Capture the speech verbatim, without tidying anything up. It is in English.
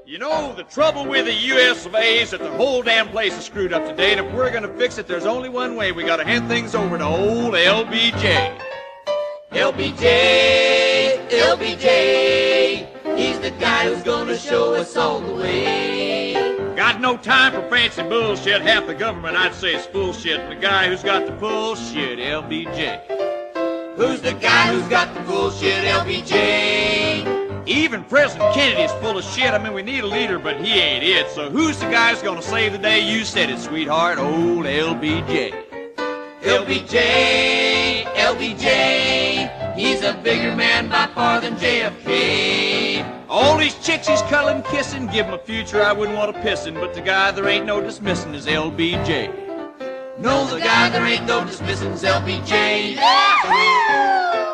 You know, the trouble with the U S of A is that the whole damn place is screwed up today, and if we're gonna fix it, there's only one way. We gotta hand things over to old L B J. L B J, L B J, he's the guy who's gonna show us all the way. Got no time for fancy bullshit. Half the government I'd say is bullshit. And the guy who's got the bullshit, L B J. Who's the guy who's got the bullshit, L B J? Even President Kennedy's full of shit. I mean, we need a leader, but he ain't it. So who's the guy who's gonna save the day? You said it, sweetheart, old L B J. L B J, L B J, he's a bigger man by far than J F K. All these chicks he's cuddling, kissing, give him a future I wouldn't want to piss in, but the guy there ain't no dismissing is L B J. No, the guy there ain't no dismissing is L B J. Yeah!